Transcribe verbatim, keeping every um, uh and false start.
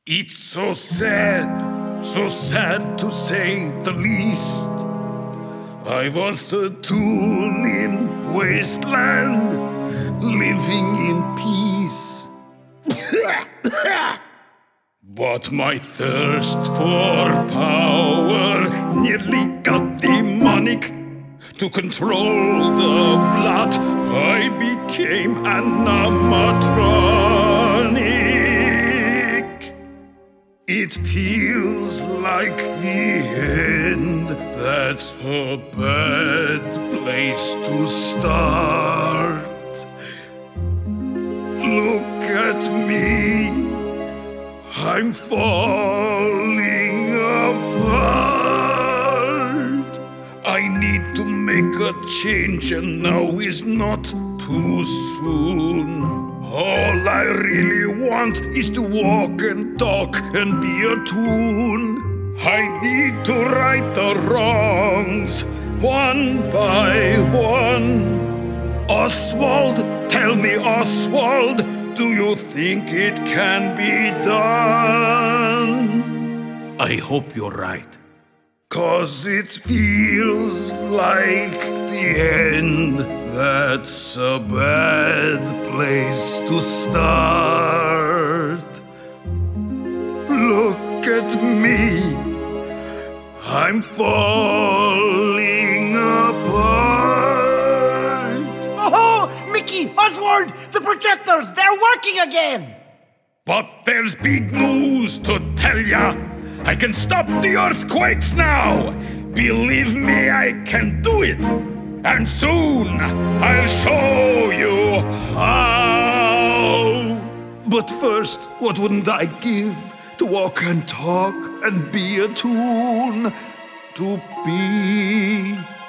It's so sad, so sad to say the least. I was a tool in wasteland, living in peace. But my thirst for power nearly got demonic. To control the blood, I became animatronic. It feels like the end. That's a bad place to start. Look at me, I'm falling apart. I need to make a change, and now is not too soon. All I really want is to walk and talk and be a tune. I need to right the wrongs, one by one. Oswald, tell me, Oswald, do you think it can be done? I hope you're right. 'Cause it feels like the end. That's a bad place to start. Look at me, I'm falling apart. Oh, Mickey, Oswald, the projectors, they're working again! But there's big news to tell ya. I can stop the earthquakes now! Believe me, I can do it! And soon, I'll show you how! But first, what wouldn't I give to walk and talk and be a tune? To be